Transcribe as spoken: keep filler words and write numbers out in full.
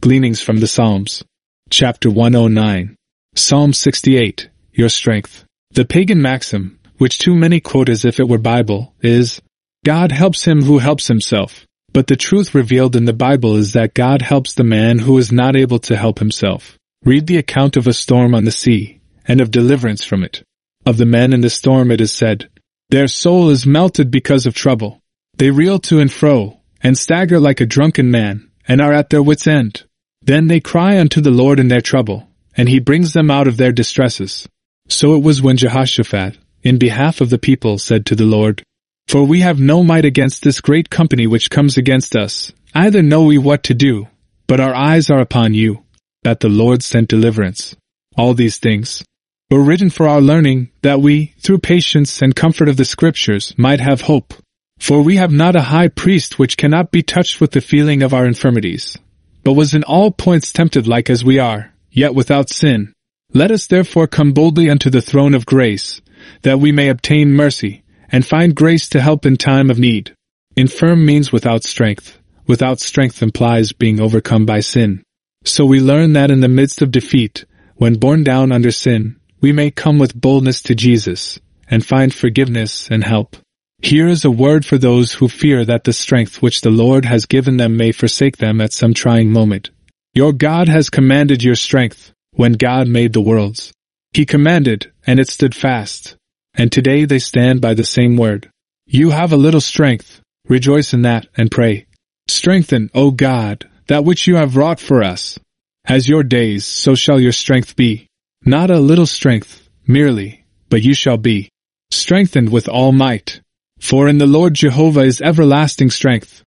Gleanings from the Psalms. Chapter one oh nine. Psalm sixty-eight, Your Strength. The pagan maxim, which too many quote as if it were Bible, is, God helps him who helps himself. But the truth revealed in the Bible is that God helps the man who is not able to help himself. Read the account of a storm on the sea, and of deliverance from it. Of the men in the storm it is said, Their soul is melted because of trouble. They reel to and fro, and stagger like a drunken man, and are at their wits' end. Then they cry unto the Lord in their trouble, and he brings them out of their distresses. So it was when Jehoshaphat, in behalf of the people, said to the Lord, For we have no might against this great company which comes against us, neither know we what to do, but our eyes are upon you, that the Lord sent deliverance. All these things were written for our learning, that we, through patience and comfort of the Scriptures, might have hope. For we have not a high priest which cannot be touched with the feeling of our infirmities, but was in all points tempted like as we are, yet without sin. Let us therefore come boldly unto the throne of grace, that we may obtain mercy, and find grace to help in time of need. Infirm means without strength. Without strength implies being overcome by sin. So we learn that in the midst of defeat, when borne down under sin, we may come with boldness to Jesus, and find forgiveness and help. Here is a word for those who fear that the strength which the Lord has given them may forsake them at some trying moment. Your God has commanded your strength, when God made the worlds. He commanded, and it stood fast. And today they stand by the same word. You have a little strength. Rejoice in that, and pray. Strengthen, O God, that which you have wrought for us. As your days, so shall your strength be. Not a little strength, merely, but you shall be strengthened with all might. For in the Lord Jehovah is everlasting strength.